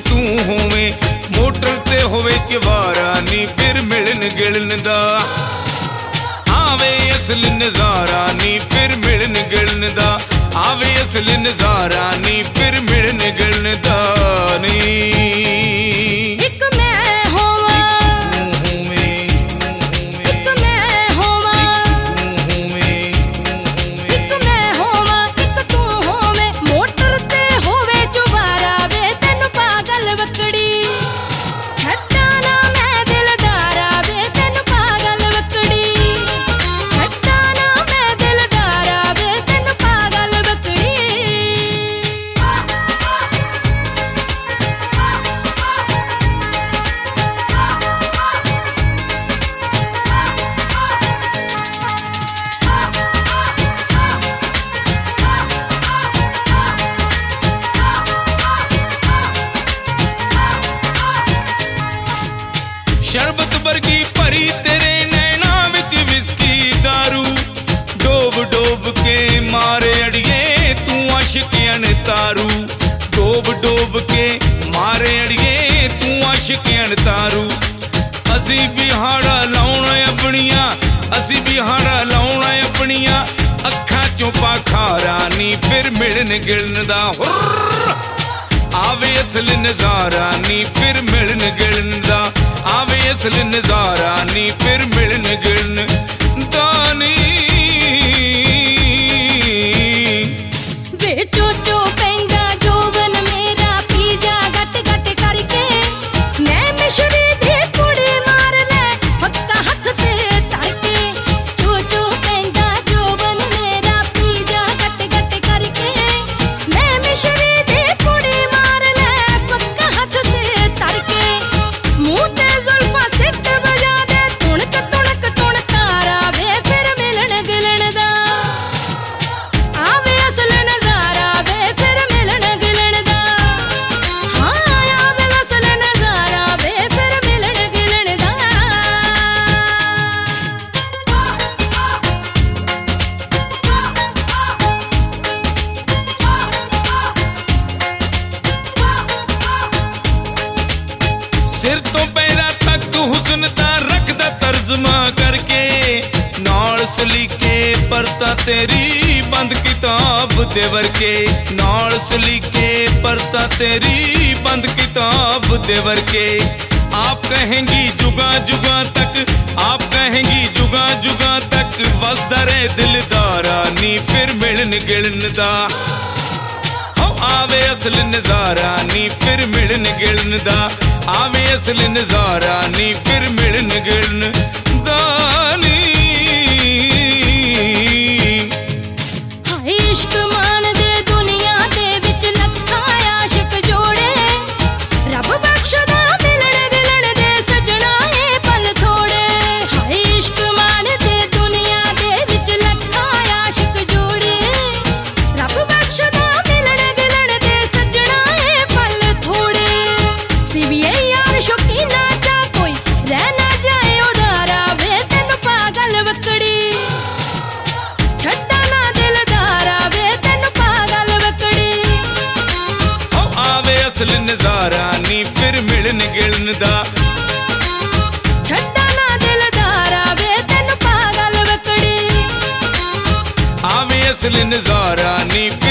तू होवे, मोटर ते होवे चवारा नी फिर मिलन गिलन दा आवे असली नजारा नी फिर मिलन गिलन दा आवे असली नजारा नी फिर मिलन गिलन दा नी। शरबत वर्गी भरी तेरे नैना विच विस्की दारू, डोब डोब के मारे अड़िए तू आशिकियन तारू, डोब डोब के मारे अड़िए तू आशिकियन तारू। असी बिहाड़ा लाउना अपनिया, असी बिहाड़ा लाउना अपनिया अखा चों पाखारा नी फिर मिलन गिलन दा आवे असली नजारा नी फिर मिलन गिलन दा आवे असली नजारा नी फिर मिलन गिलन दा नी। वे चोचो पैंदा जोवन मेरा पीजा गट गट करके, मैं मिश्री दी कुड़ी मार ले हक्का हथ ते तरके, चोचो पैंदा जोवन मेरा पीजा गट गट करके, मैं मिश्री दी कुड़ी मार ले पक्का हथ ते तरके, मुंह ते जुल्फा सिट बजा दे तुणक तुणक तुणकारा वे फिर मिलन गिलन दा आवे असल नजारा वे फिर मिलन गिलन दा हाँ आवे असल नजारा वे फिर मिलन गिलन दा। सिर तो पैरा तक तू हुस्न दा रखदा तर्जमा करके, नाल सलीके परता तेरी बंद किताब दे वर्के, नाल सलीके परता तेरी बंद किताब दे वर्के। आप कहेंगी जुगा जुगा तक, आप कहेंगी जुगा जुगा तक वसदा रहे दिलदारा नी फिर मिलन गिलन दा आवे असली नजारा नी फिर मिलन गिलन दा आवे असली नजारा नी फिर मिलन गिलन दा नी। हाय इश्क मान दे दुनिया दे विच लखां आशिक जोड़े, रब बख्शदा मिलन गिलन दे सजना ए पल थोड़े। हाय इश्क मान दे दुनिया दे विच लखां आशिक जोड़े, रब बख्शदा मिलन गिलन दे सजना ए पल थोड़े। सीवीए यार शौकीना चा कोई रह ना जाए उदारा वे तेन पागल वकड़ी, छड्डा ना दिलदारा वे तेन पागल वकड़ी आवे असली नजारा नी फिर मिलन गिलन दा छड्डा ना दिलदारा वे तेन पागल वकड़ी आवे असली नजारा नी